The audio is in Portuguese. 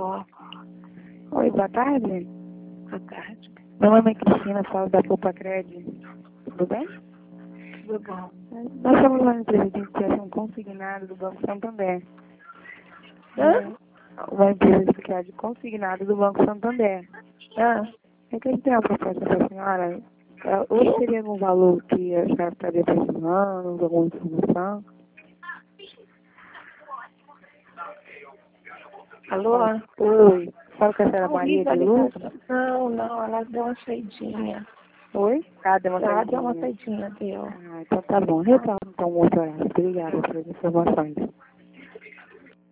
Ó, Oi, boa tarde. boa tarde. Meu nome é Cristina, falo da Poupa Cred. Tudo bem? Tudo bom? Nós somos uma empresa de iniciação consignada do Banco Santander. Hã? Uma empresa de crédito consignado do Banco Santander. Eu queria ter uma proposta para a senhora. Hoje teria algum valor que a senhora estaria precisando, alguma informação? Alô? Oi, fala com a senhora Maria de Luz? Não, ela deu uma saidinha. Oi? Ah, deu uma Ela deu uma saidinha. saidinha, deu. Ah, então tá bom. Retorno então um outro horário. Obrigada pelas informações.